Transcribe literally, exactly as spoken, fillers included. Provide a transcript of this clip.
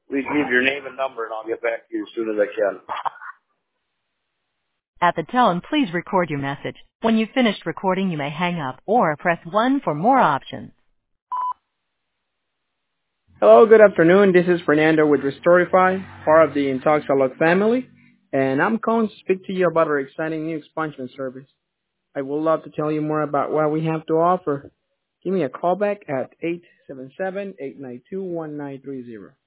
Please leave your name and number, and I'll get back to you as soon as I can. At the tone, please record your message. When you've finished recording, you may hang up or press one for more options. Hello, good afternoon. This is Fernando with Restorify, part of the Intoxalog family, and I'm calling to speak to you about our exciting new expungement service. I would love to tell you more about what we have to offer. Give me a call back at eight seven seven, eight nine two, one nine three zero.